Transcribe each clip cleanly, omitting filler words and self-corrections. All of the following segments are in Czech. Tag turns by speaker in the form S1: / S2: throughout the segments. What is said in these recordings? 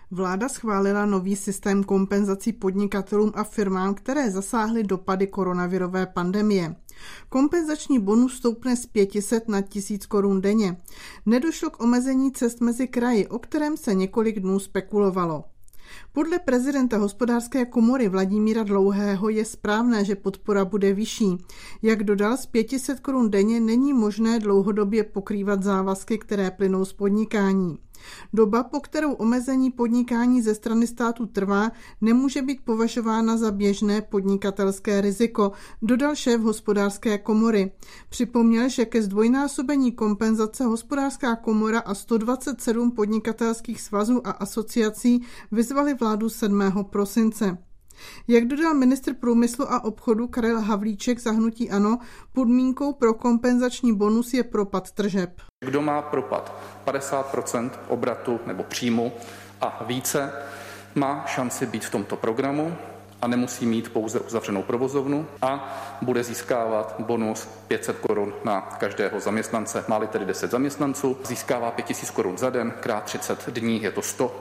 S1: Vláda schválila nový systém kompenzací podnikatelům a firmám, které zasáhly dopady koronavirové pandemie. Kompenzační bonus stoupne z 500 na 1000 korun denně. Nedošlo k omezení cest mezi kraji, o kterém se několik dnů spekulovalo. Podle prezidenta Hospodářské komory Vladimíra Dlouhého je správné, že podpora bude vyšší. Jak dodal, z 500 korun denně není možné dlouhodobě pokrývat závazky, které plynou z podnikání. Doba, po kterou omezení podnikání ze strany státu trvá, nemůže být považována za běžné podnikatelské riziko, dodal šéf Hospodářské komory. Připomněl, že ke zdvojnásobení kompenzace Hospodářská komora a 127 podnikatelských svazů a asociací vyzvali vládu 7. prosince. Jak dodal ministr průmyslu a obchodu Karel Havlíček za hnutí ANO, podmínkou pro kompenzační bonus je propad tržeb.
S2: Kdo má propad 50% obratu nebo příjmu a více, má šanci být v tomto programu a nemusí mít pouze uzavřenou provozovnu a bude získávat bonus 500 korun na každého zaměstnance. Má-li tedy 10 zaměstnanců, získává 5000 korun za den, krát 30 dní, je to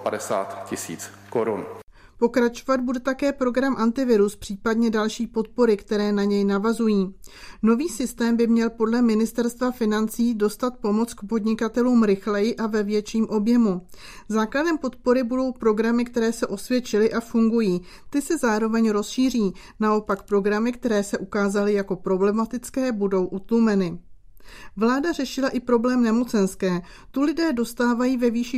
S2: 150 000 korun.
S1: Pokračovat bude také program Antivirus, případně další podpory, které na něj navazují. Nový systém by měl podle Ministerstva financí dostat pomoc k podnikatelům rychleji a ve větším objemu. Základem podpory budou programy, které se osvědčily a fungují. Ty se zároveň rozšíří. Naopak programy, které se ukázaly jako problematické, budou utlumeny. Vláda řešila i problém nemocenské. Tu lidé dostávají ve výši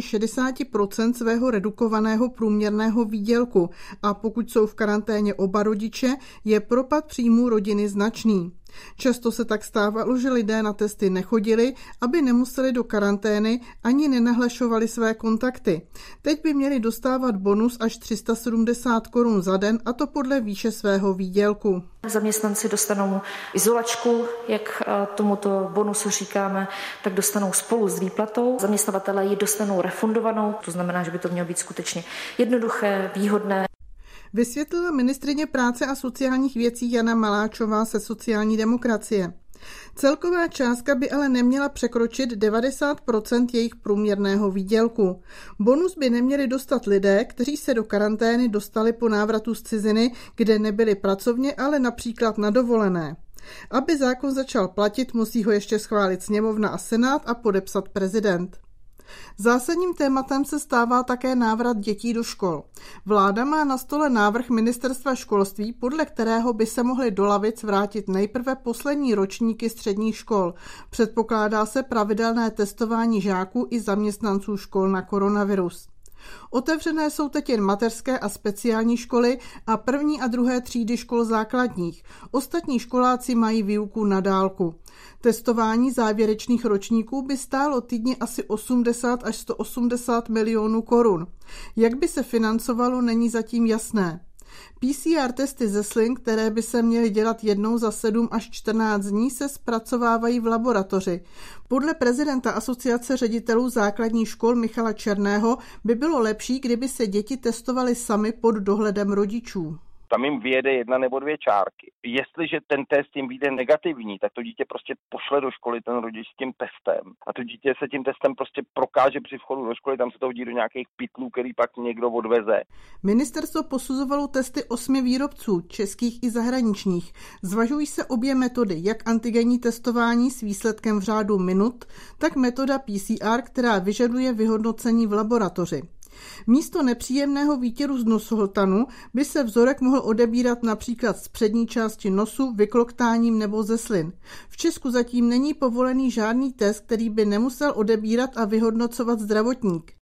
S1: 60% svého redukovaného průměrného výdělku a pokud jsou v karanténě oba rodiče, je propad příjmů rodiny značný. Často se tak stávalo, že lidé na testy nechodili, aby nemuseli do karantény ani nenahlašovali své kontakty. Teď by měli dostávat bonus až 370 korun za den, a to podle výše svého výdělku.
S3: Zaměstnanci dostanou izolačku, jak tomuto bonusu říkáme, tak dostanou spolu s výplatou. Zaměstnavatelé ji dostanou refundovanou, to znamená, že by to mělo být skutečně jednoduché, výhodné.
S1: Vysvětlila ministryně práce a sociálních věcí Jana Maláčová ze sociální demokracie. Celková částka by ale neměla překročit 90% jejich průměrného výdělku. Bonus by neměli dostat lidé, kteří se do karantény dostali po návratu z ciziny, kde nebyli pracovně, ale například na dovolené. Aby zákon začal platit, musí ho ještě schválit sněmovna a senát a podepsat prezident. Zásadním tématem se stává také návrat dětí do škol. Vláda má na stole návrh Ministerstva školství, podle kterého by se mohly do lavic vrátit nejprve poslední ročníky středních škol. Předpokládá se pravidelné testování žáků i zaměstnanců škol na koronavirus. Otevřené jsou teď jen mateřské a speciální školy a 1. a 2. třídy škol základních. Ostatní školáci mají výuku na dálku. Testování závěrečných ročníků by stálo týdně asi 80 až 180 milionů korun. Jak by se financovalo, není zatím jasné. PCR testy ze slin, které by se měly dělat jednou za 7 až 14 dní, se zpracovávají v laboratoři. Podle prezidenta Asociace ředitelů základních škol Michala Černého by bylo lepší, kdyby se děti testovaly sami pod dohledem rodičů.
S4: Tam jim vyjede 1 nebo 2 čárky. Jestliže ten test jim vyjde negativní, tak to dítě prostě pošle do školy ten rodič s tím testem. A to dítě se tím testem prostě prokáže při vchodu do školy, tam se to hodí do nějakých pytlů, který pak někdo odveze.
S1: Ministerstvo posuzovalo testy 8 výrobců, českých i zahraničních. Zvažují se obě metody, jak antigenní testování s výsledkem v řádu minut, tak metoda PCR, která vyžaduje vyhodnocení v laboratoři. Místo nepříjemného výtěru z nosohltanu by se vzorek mohl odebírat například z přední části nosu, vykloktáním nebo ze slin. V Česku zatím není povolený žádný test, který by nemusel odebírat a vyhodnocovat zdravotník.